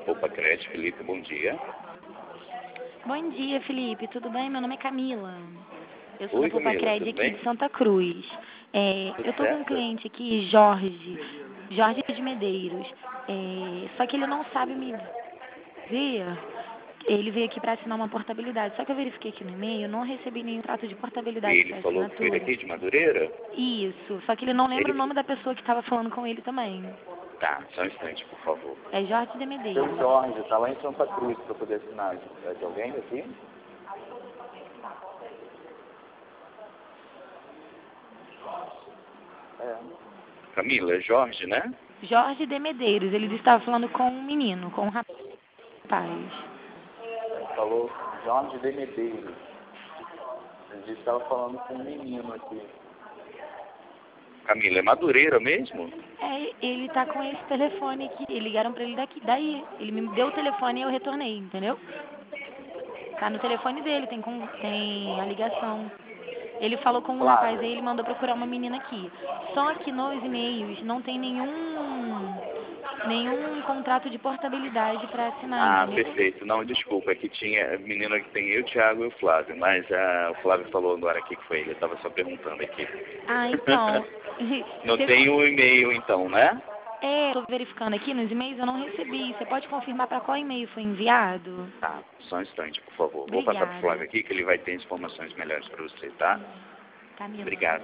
Opa, Crédito, Felipe, bom dia. Bom dia, Felipe. Tudo bem? Meu nome é Camila. Eu sou da Oi, Camila, Popacred tudo aqui bem? de Santa Cruz. Tudo Eu estou com um certo? cliente aqui, Jorge de Medeiros. Só que ele não sabe me dizer. Ele veio aqui para assinar uma portabilidade. Só que eu verifiquei aqui no e-mail, não recebi nenhum trato de portabilidade Ele para falou que foi assinatura. daqui de Madureira? Isso. Só que ele não lembra o Ele... nome da pessoa que estava falando com ele também. Tá, só um instante, por favor. É Jorge de Seu Medeiros. Jorge, tá lá em Santa Cruz para poder assinar. É de alguém aqui? É. Camila, é Jorge, né? Jorge de Medeiros. Ele estava falando com um menino, com um rapaz. Ele falou Jorge de Medeiros. Ele estava falando com um menino aqui. Camila, é Madureira mesmo? Ele tá com esse telefone aqui. Ligaram pra ele daí. Ele me deu o telefone e eu retornei, entendeu? Tá no telefone dele, tem a ligação. Ele falou com um rapaz aí, ele mandou procurar uma menina aqui. Só que nos e-mails não tem nenhum contrato de portabilidade pra assinar, Ah, entendeu? perfeito. Não, desculpa, é que tinha menino que tem eu, o Thiago e o Flávio, mas o Flávio falou agora aqui que foi ele, eu estava só perguntando aqui. Ah, então. Não tem o e-mail então, né? Tô verificando aqui nos e-mails, eu não recebi. Você pode confirmar pra qual e-mail foi enviado? Tá, só um instante, por favor. Vou passar para o Flávio Obrigada. aqui que ele vai ter informações melhores para você, tá? Camila. Obrigado.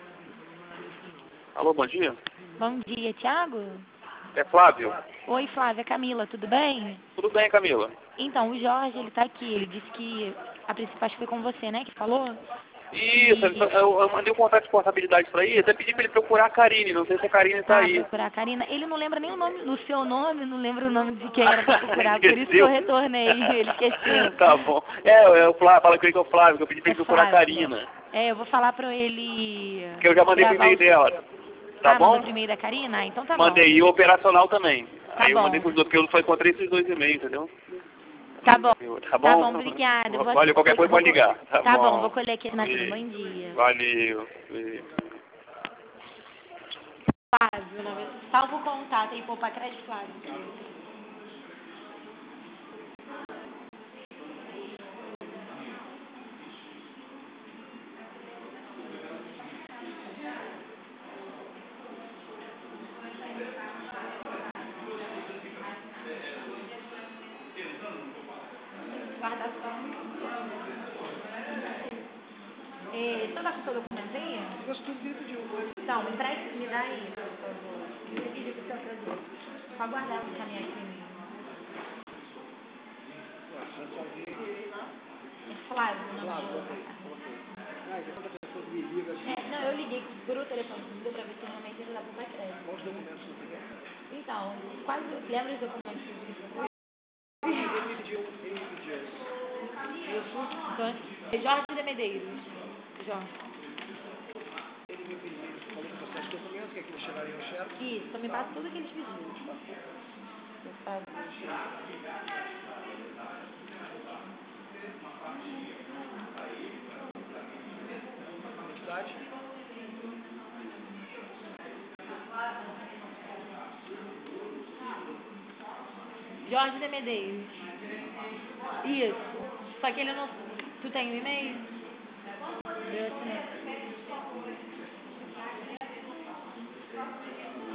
Alô, bom dia. Bom dia, Thiago? É Flávio. Oi, Flávia, Camila, tudo bem? Tudo bem, Camila? Então, o Jorge, ele tá aqui, ele disse que, a princípio, acho que foi com você, né, que falou? Isso, eu mandei um contato de portabilidade para ele, até pedi para ele procurar a Karine, não sei se a Karine está aí. Procurar a Karina. Ele não lembra nem o nome, o seu nome, não lembra o nome de quem era pra procurar, por isso que eu Esqueceu? retornei, ele esqueceu. Tá bom. É o Flávio, fala com ele que é o Flávio, que eu pedi pra É ele procurar a Flávia. Karina. Eu vou falar pra ele Que eu já mandei pro gravar e-mail dela. Tá mandou bom? pro e-mail da Karina? Então tá bom. Mandei, e o operacional também. Tá Aí eu mandei bom. pros dois, porque eu só encontrei esses dois e-mails, entendeu? Tá bom. Tá Tá bom? bom, obrigada. Olha, qualquer coisa pode ligar. Tá Tá bom, vou bom. colher aqui na assinatura. Bom dia. Valeu. Flávio, o nome. Salva o contato aí, Popacred Flávio. Guardação. Você tá com o seu documento aí? Eu estou dentro de um. Então, me dá aí, por favor. Eu pedi pro seu produto. Só guardar o caminho aqui. É Flávio, o nome do... Não, eu liguei por o telefone, deu pra ver se realmente ele dá pro crédito. Quais documentos você quer? Então, lembra os documentos que você pediu? Ele pediu então, é Jorge de Medeiros. Jorge. Ele me pediu, falou que você os documentos, que eles chegarem ao chefe. Isso, então me passa tudo que eles pediram. Identidade? Jorge de Medeiros. Isso. Só que ele não... Tu tem o e-mail? Eu assinei.